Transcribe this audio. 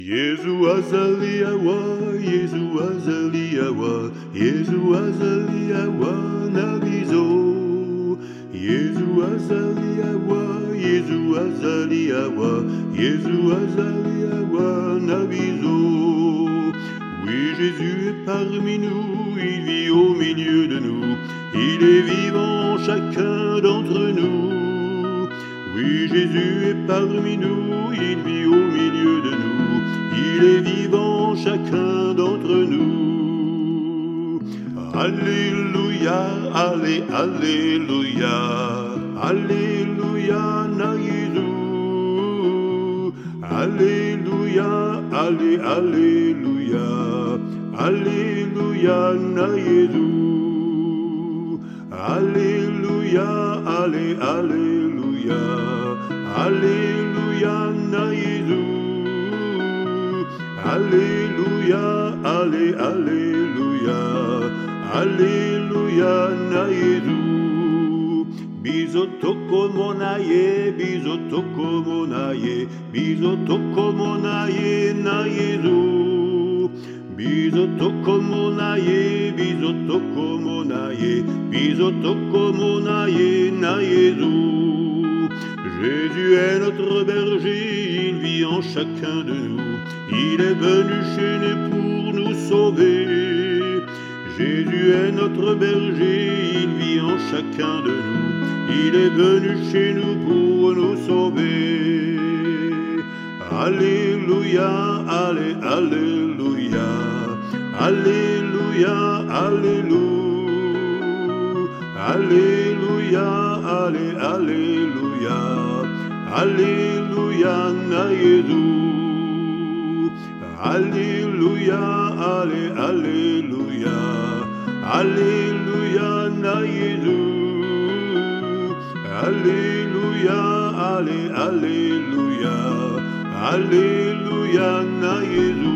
Yesu azaliawa, Yesu azaliawa, Yesu azaliawa nabizo. Yesu azaliawa, Yesu azaliawa, Yesu azaliawa nabizo. Oui, Jésus est parmi nous, il vit au milieu de nous, il est vivant chacun d'entre nous. Oui, Jésus est parmi nous, il vit au milieu de nous, il est vivant chacun d'entre nous. Alléluia, allez, alléluia, alléluia, na Jésus. Alléluia, allez, alléluia, alléluia, na Jésus. Alléluia, allez, alléluia, alléluia, na Jésus. Alléluia, allez, alléluia, alléluia, na Jésus. Bizotoko monaye, bizotoko monaye, bizotoko monaye, na Jésus. Bizotoko monaye, bizotoko monaye, bizotoko monaye, na Jésus. Jésus est notre berger, il vit en chacun de nous, il est venu chez nous pour nous sauver. Jésus est notre berger, il vit en chacun de nous, il est venu chez nous pour nous sauver. Alléluia, allez, alléluia, alléluia, alléluia, alléluia, allez, alléluia, alléluia, na Jésus. Alléluia, allez, alléluia, alléluia, na Jésus. Alléluia, allez, alléluia, alléluia, na Jésus.